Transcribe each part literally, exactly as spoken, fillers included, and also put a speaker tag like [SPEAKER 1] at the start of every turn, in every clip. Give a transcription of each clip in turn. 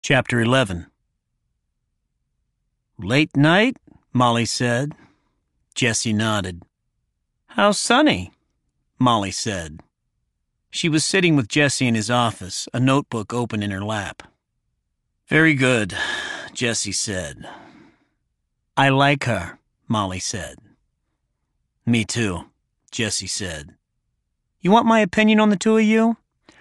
[SPEAKER 1] Chapter eleven. Late night? Molly said. Jessie nodded. How sunny, Molly said. She was sitting with Jessie in his office, a notebook open in her lap. Very good, Jessie said. I like her, Molly said. Me too, Jessie said. You want my opinion on the two of you?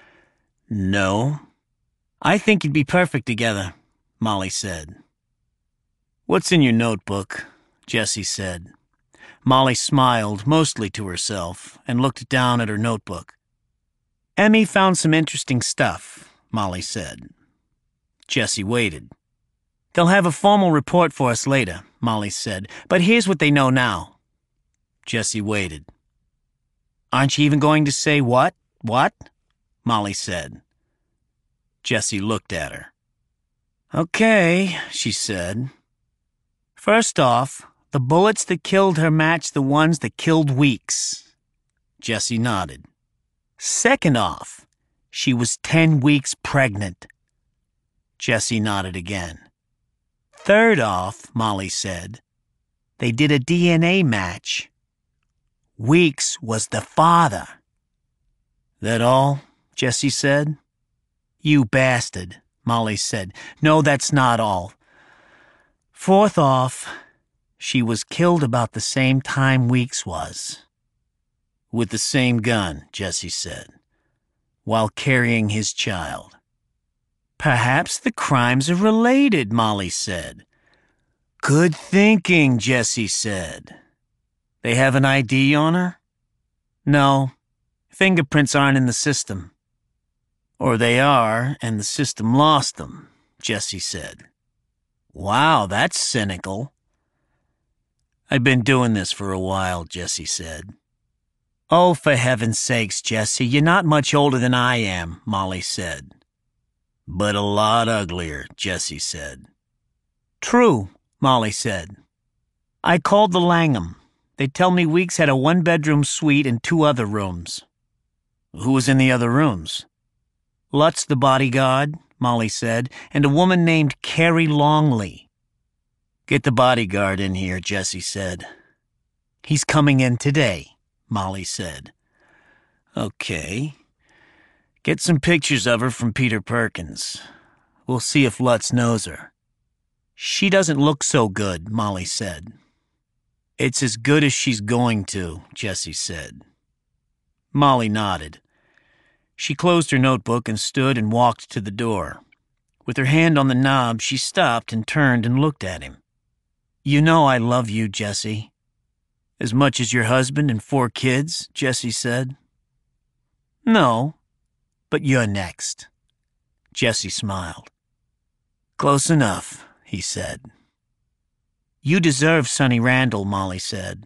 [SPEAKER 1] No. I think you'd be perfect together, Molly said. What's in your notebook? Jessie said. Molly smiled, mostly to herself, and looked down at her notebook. Emmy found some interesting stuff, Molly said. Jessie waited. They'll have a formal report for us later, Molly said, but here's what they know now. Jessie waited. Aren't you even going to say what? What? Molly said. Jessie looked at her. Okay, she said. First off, the bullets that killed her matched the ones that killed Weeks. Jessie nodded. Second off, she was ten weeks pregnant. Jessie nodded again. Third off, Molly said, they did a D N A match. Weeks was the father. That all? Jessie said. You bastard, Molly said. No, that's not all. Fourth off, she was killed about the same time Weeks was. With the same gun, Jessie said, while carrying his child. Perhaps the crimes are related, Molly said. Good thinking, Jessie said. They have an I D on her? No, fingerprints aren't in the system. Or they are, and the system lost them, Jessie said. Wow, that's cynical. I've been doing this for a while, Jessie said. Oh, for heaven's sakes, Jessie, you're not much older than I am, Molly said. But a lot uglier, Jessie said. True, Molly said. I called the Langham. They tell me Weeks had a one-bedroom suite and two other rooms. Who was in the other rooms? Lutz the bodyguard, Molly said, and a woman named Carrie Longley. Get the bodyguard in here, Jessie said. He's coming in today, Molly said. Okay. Get some pictures of her from Peter Perkins. We'll see if Lutz knows her. She doesn't look so good, Molly said. It's as good as she's going to, Jessie said. Molly nodded. She closed her notebook and stood and walked to the door. With her hand on the knob, she stopped and turned and looked at him. You know I love you, Jessie. As much as your husband and four kids, Jessie said. No, but you're next. Jessie smiled. Close enough, he said. You deserve Sonny Randall, Molly said.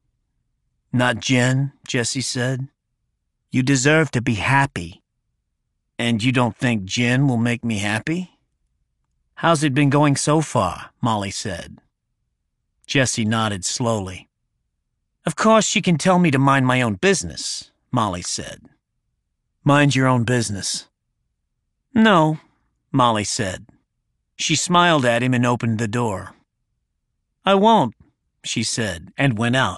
[SPEAKER 1] Not Jen, Jessie said. You deserve to be happy. And you don't think Jen will make me happy? How's it been going so far? Molly said. Jessie nodded slowly. Of course she can tell me to mind my own business, Molly said. Mind your own business. No, Molly said. She smiled at him and opened the door. I won't, she said, and went out.